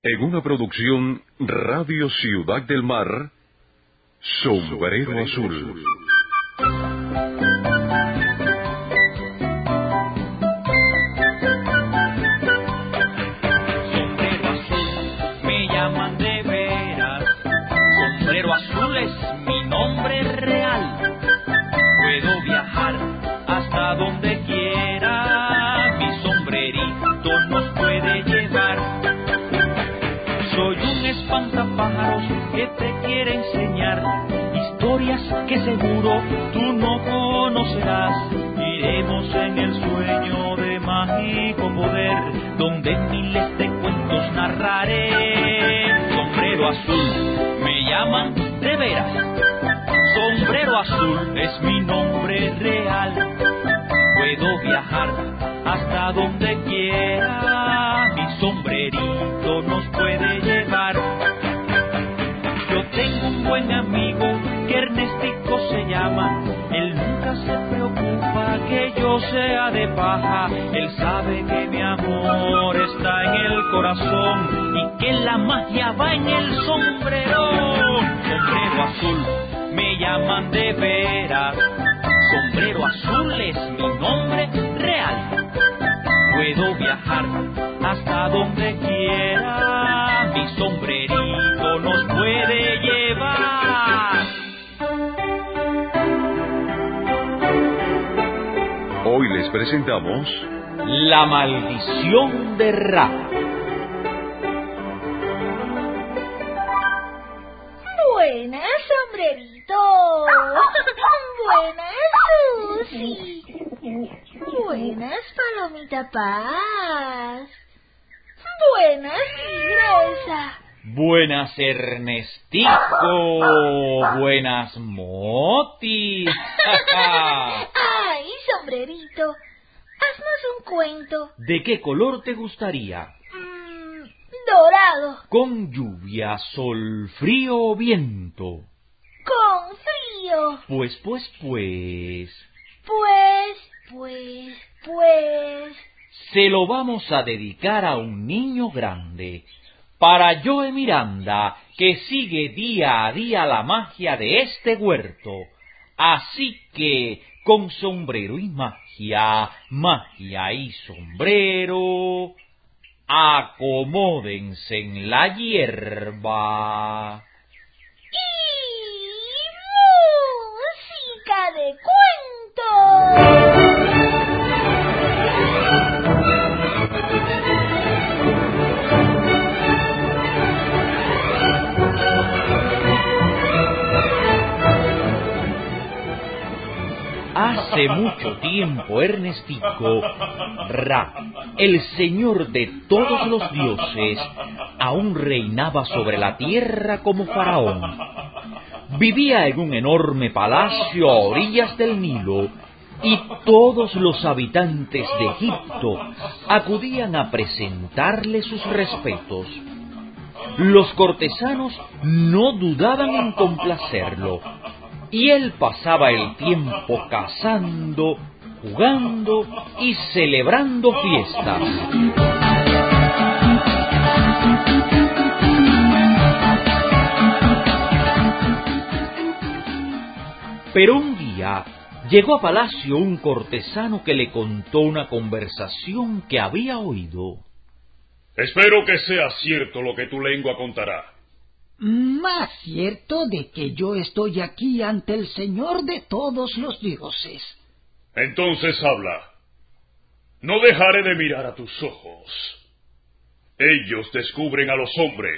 En una producción Radio Ciudad del Mar, Sombrero Azul. Sombrero azul, me llaman de veras. Sombrero azul es mi nombre real. Puedo viajar hasta donde quiera. Mi sombrerito nos puede llevar. Soy un espantapájaros que te quiere enseñar historias que seguro tú no conocerás. Iremos en el sueño de mágico poder, donde miles de cuentos narraré. Sombrero azul, me llaman de veras. Sombrero azul es mi nombre real. Puedo viajar hasta donde quiera. Mi sombrerito nos puede llevar. Yo tengo un buen amigo que Ernestico se llama. Él nunca se preocupa que yo sea de paja. Él sabe que mi amor está en el corazón y que la magia va en el sombrerón. Sombrero azul, me llaman de veras. Sombrero azul es mi nombre real. Puedo viajar hasta donde quiera. Mi sombrerito nos puede llevar. Hoy les presentamos La maldición de Ra. Buenas, sombrerito. Buenas, Susi. Buenas, Palomita Paz. Buenas, Tigresa. Buenas, Ernestico. Buenas, Moti. Ay, sombrerito, haznos un cuento. ¿De qué color te gustaría? Dorado. ¿Con lluvia, sol, frío o viento? Con frío. Pues. Pues. Se lo vamos a dedicar a un niño grande, para Joe Miranda, que sigue día a día la magia de este huerto. Así que, con sombrero y magia, magia y sombrero, acomódense en la hierba. Y música de cuento. Hace mucho tiempo, Ernestico, Ra, el señor de todos los dioses, aún reinaba sobre la tierra como faraón. Vivía en un enorme palacio a orillas del Nilo, y todos los habitantes de Egipto acudían a presentarle sus respetos. Los cortesanos no dudaban en complacerlo, y él pasaba el tiempo cazando, jugando y celebrando fiestas. Pero un día llegó a palacio un cortesano que le contó una conversación que había oído. Espero que sea cierto lo que tu lengua contará. Más cierto de que yo estoy aquí ante el Señor de todos los dioses. Entonces habla. No dejaré de mirar a tus ojos. Ellos descubren a los hombres.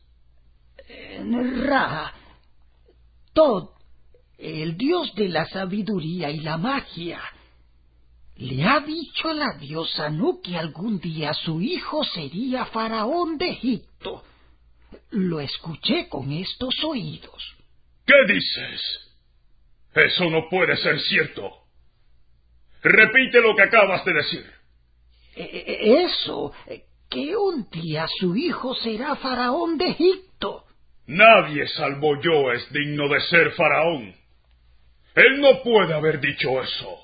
Ra, Tod, el dios de la sabiduría y la magia, le ha dicho a la diosa Nu que algún día su hijo sería faraón de Egipto. Lo escuché con estos oídos. ¿Qué dices? Eso no puede ser cierto. Repite lo que acabas de decir. Eso, que un día su hijo será faraón de Egipto. Nadie salvo yo es digno de ser faraón. Él no puede haber dicho eso.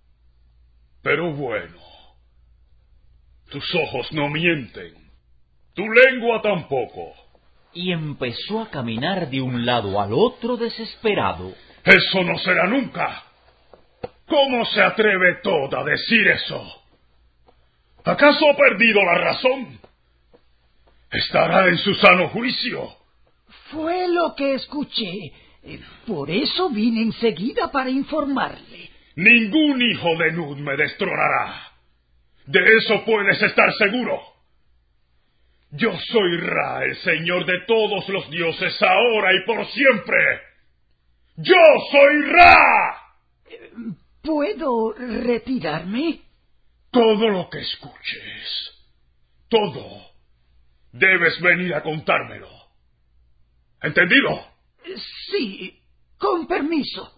Pero bueno, tus ojos no mienten. Tu lengua tampoco. Y empezó a caminar de un lado al otro desesperado. Eso no será nunca. ¿Cómo se atreve Todd a decir eso? ¿Acaso ha perdido la razón? ¿Estará en su sano juicio? Fue lo que escuché. Por eso vine enseguida para informarle. Ningún hijo de Nud me destronará. De eso puedes estar seguro. Yo soy Ra, el señor de todos los dioses, ahora y por siempre. ¡Yo soy Ra! ¿Puedo retirarme? Todo lo que escuches, todo, debes venir a contármelo. ¿Entendido? Sí, con permiso.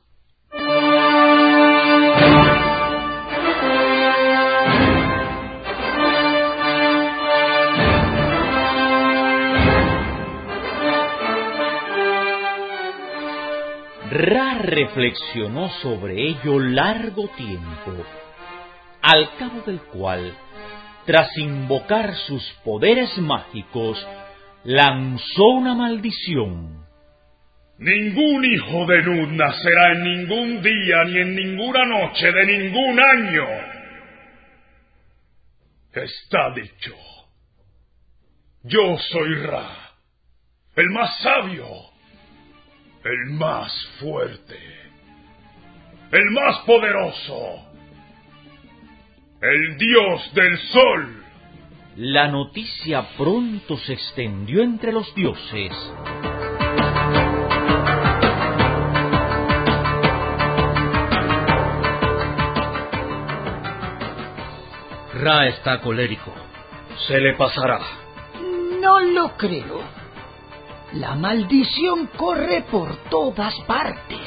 Ra reflexionó sobre ello largo tiempo, al cabo del cual, tras invocar sus poderes mágicos, lanzó una maldición. Ningún hijo de Nud nacerá en ningún día ni en ninguna noche de ningún año. Está dicho. Yo soy Ra, el más sabio, el más fuerte, el más poderoso, el dios del sol. La noticia pronto se extendió entre los dioses. Ra está colérico. Se le pasará. No lo creo. La maldición corre por todas partes.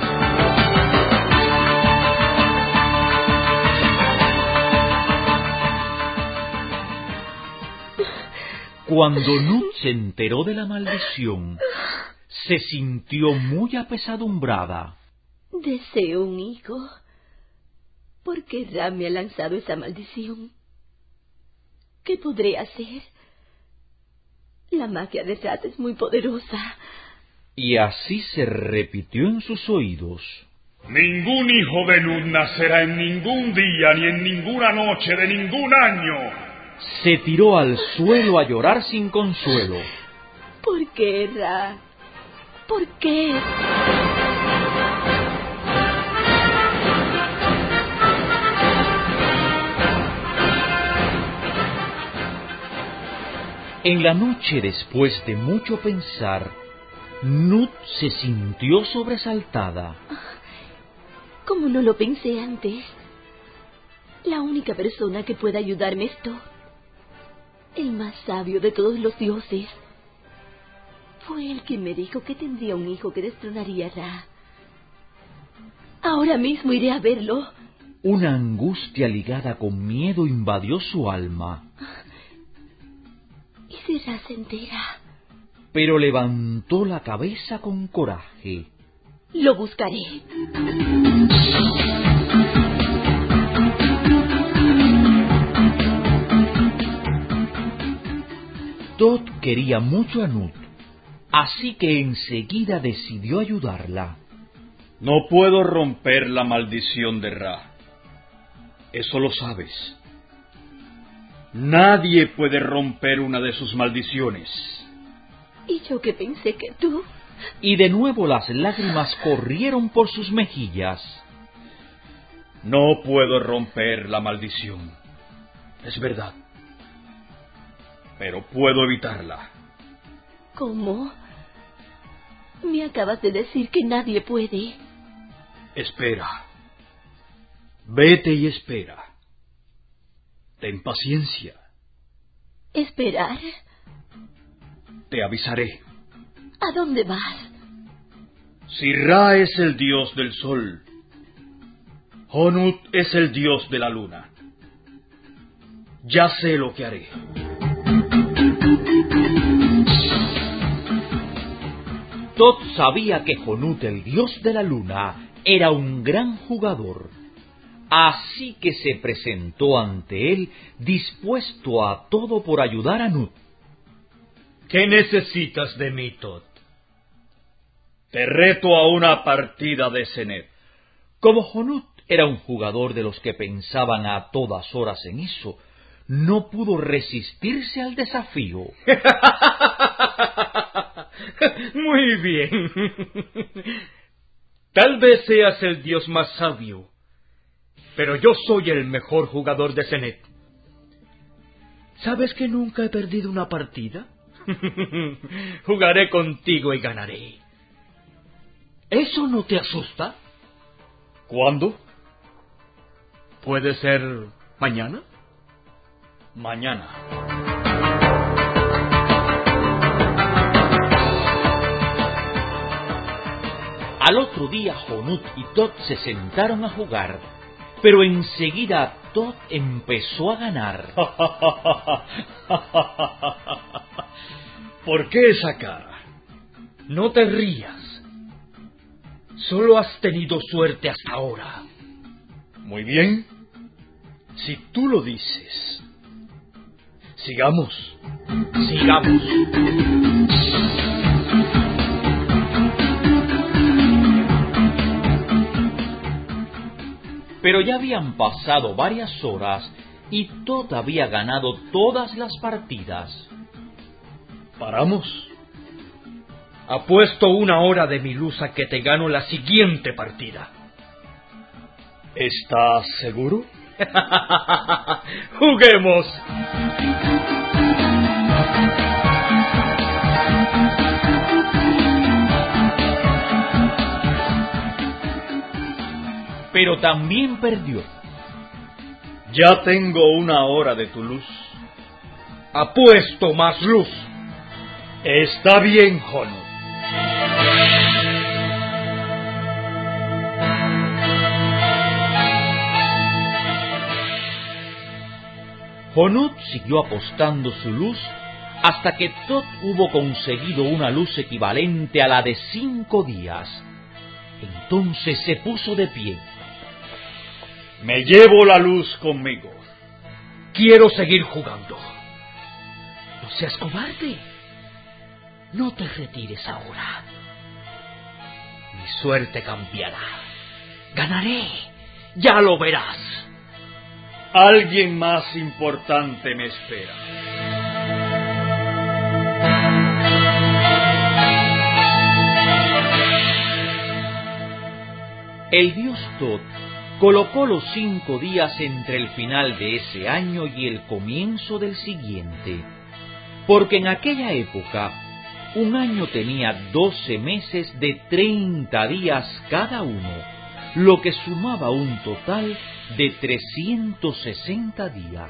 Cuando Nud se enteró de la maldición, se sintió muy apesadumbrada. Deseo un hijo. ¿Por qué Ra me ha lanzado esa maldición? ¿Qué podré hacer? La magia de Ra es muy poderosa. Y así se repitió en sus oídos. Ningún hijo de Nud nacerá en ningún día ni en ninguna noche de ningún año. Se tiró al suelo a llorar sin consuelo. ¿Por qué, Ra? ¿Por qué? En la noche, después de mucho pensar, Nud se sintió sobresaltada. ¿Cómo no lo pensé antes? La única persona que puede ayudarme es Todd, el más sabio de todos los dioses. Fue él quien me dijo que tendría un hijo que destronaría a Ra. Ahora mismo iré a verlo. Una angustia ligada con miedo invadió su alma. ¿Y si Ra se entera? Pero levantó la cabeza con coraje. Lo buscaré. Todd quería mucho a Nud, así que enseguida decidió ayudarla. No puedo romper la maldición de Ra. Eso lo sabes. Nadie puede romper una de sus maldiciones. ¿Y yo que pensé que tú? Y de nuevo las lágrimas corrieron por sus mejillas. No puedo romper la maldición. Es verdad. Pero puedo evitarla. ¿Cómo? Me acabas de decir que nadie puede. Espera. Vete y espera. Ten paciencia. ¿Esperar? Te avisaré. ¿A dónde vas? Si Ra es el dios del sol, Honut es el dios de la luna. Ya sé lo que haré. Todd sabía que Honut, el dios de la luna, era un gran jugador. Así que se presentó ante él dispuesto a todo por ayudar a Nud. ¿Qué necesitas de mí, Todd? Te reto a una partida de Senet. Como Honut era un jugador de los que pensaban a todas horas en eso, no pudo resistirse al desafío. Muy bien. Tal vez seas el dios más sabio, pero yo soy el mejor jugador de Senet. ¿Sabes que nunca he perdido una partida? Jugaré contigo y ganaré. ¿Eso no te asusta? ¿Cuándo? ¿Puede ser mañana? Mañana. Al otro día Honut y Todd se sentaron a jugar, pero enseguida Todd empezó a ganar. ¿Por qué esa cara? No te rías. Solo has tenido suerte hasta ahora. Muy bien. Si tú lo dices. Sigamos. Sigamos. Pero ya habían pasado varias horas y Todd había ganado todas las partidas. ¿Paramos? Apuesto 1 hora de mi luz a que te gano la siguiente partida. ¿Estás seguro? ¡Juguemos! Pero también perdió. Ya tengo 1 hora de tu luz. Apuesto más luz. Está bien, Honut. Honut siguió apostando su luz hasta que Todd hubo conseguido una luz equivalente a la de 5 días. Entonces se puso de pie. Me llevo la luz conmigo. Quiero seguir jugando. No seas cobarde. No te retires ahora. Mi suerte cambiará. Ganaré. Ya lo verás. Alguien más importante me espera. El dios Todd colocó los 5 días entre el final de ese año y el comienzo del siguiente, porque en aquella época un año tenía 12 meses de 30 días cada uno, lo que sumaba un total de 360 días.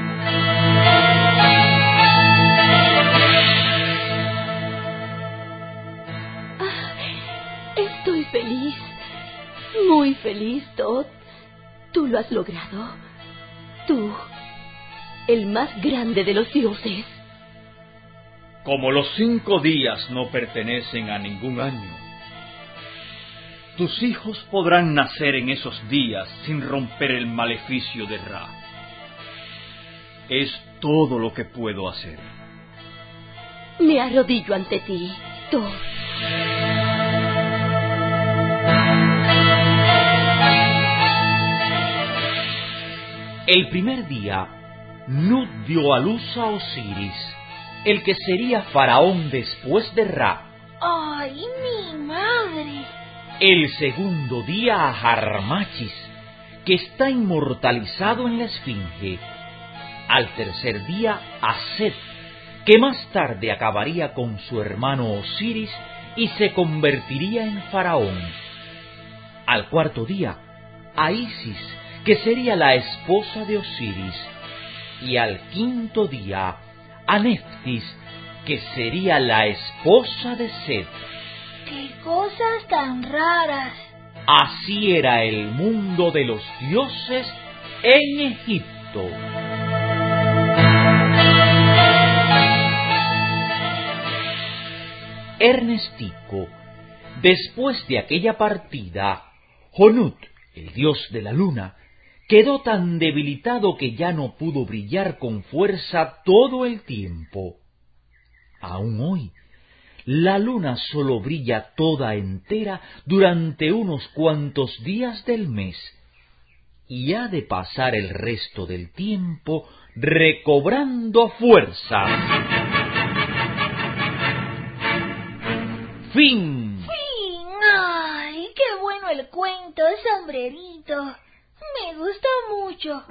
Estoy feliz, muy feliz, Todd. Tú lo has logrado. Tú, el más grande de los dioses. Como los 5 días no pertenecen a ningún año, tus hijos podrán nacer en esos días sin romper el maleficio de Ra. Es todo lo que puedo hacer. Me arrodillo ante ti, Todd. El primer día, Nut dio a luz a Osiris, el que sería faraón después de Ra. ¡Ay, mi madre! El segundo día a Harmachis, que está inmortalizado en la Esfinge. Al tercer día a Set, que más tarde acabaría con su hermano Osiris y se convertiría en faraón. Al cuarto día a Isis, que sería la esposa de Osiris. Y al quinto día a Neftis, que sería la esposa de Set. ¡Qué cosas tan raras! Así era el mundo de los dioses en Egipto. Ernestico, después de aquella partida, Honut, el dios de la luna, quedó tan debilitado que ya no pudo brillar con fuerza todo el tiempo. Aún hoy, la luna solo brilla toda entera durante unos cuantos días del mes, y ha de pasar el resto del tiempo recobrando fuerza. Fin. Fin. Ay, qué bueno el cuento, sombrerito. Me gustó mucho.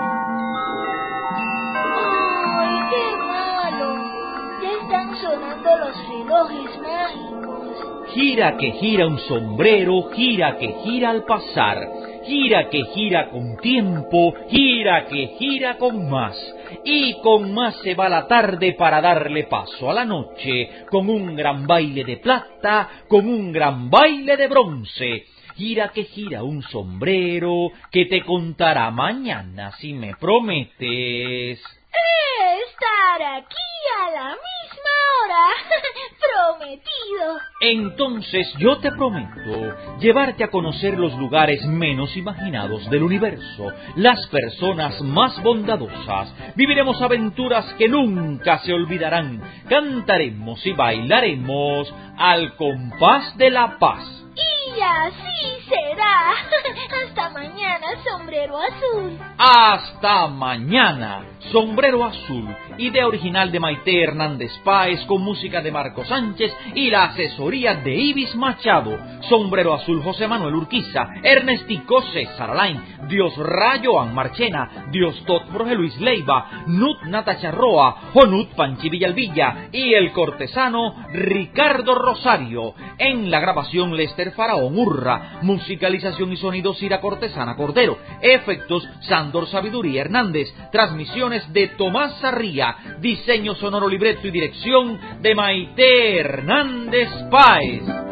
Ay, qué malo. Ya están sonando los relojes mágicos. Gira que gira un sombrero, gira que gira al pasar, gira que gira con tiempo, gira que gira con más, y con más se va la tarde para darle paso a la noche, con un gran baile de plata, con un gran baile de bronce. Gira que gira un sombrero, que te contará mañana si me prometes Estar aquí a la misma hora. Prometido. Entonces yo te prometo llevarte a conocer los lugares menos imaginados del universo, las personas más bondadosas. Viviremos aventuras que nunca se olvidarán. Cantaremos y bailaremos al compás de la paz. Y así será. Hasta mañana, sombrero azul. Hasta mañana, Sombrero Azul, idea original de Maite Hernández Páez con música de Marco Sánchez y la asesoría de Ibis Machado. Sombrero Azul, José Manuel Urquiza, Ernestico César Alain, Dios Rayo An Marchena, Dios Tot Jorge Luis Leiva, Nut Natacha Roa, Jonut Panchi Villalvilla y el cortesano Ricardo Rosario. En la grabación Lester Faraón Urra, musicalización y sonido Cira Cortesana Cordero, efectos Sándor Sabiduría Hernández, transmisiones de Tomás Sarría, diseño sonoro, libreto y dirección de Maite Hernández Páez.